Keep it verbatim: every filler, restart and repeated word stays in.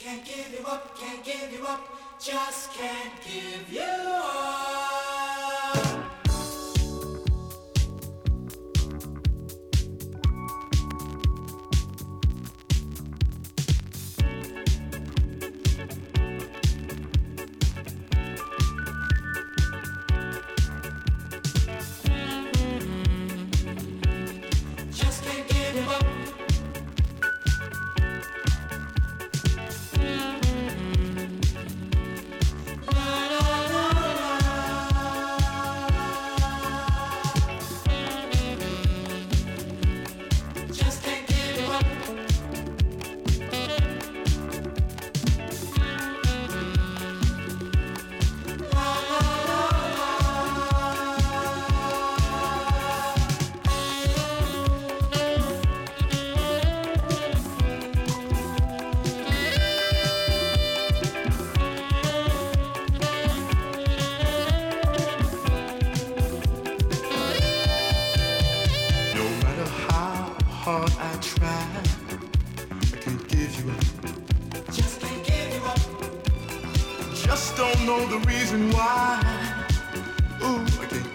Can't give you up, can't give you up, just can't give you up. Just can't give you up. Don't know the reason why. Ooh, I can't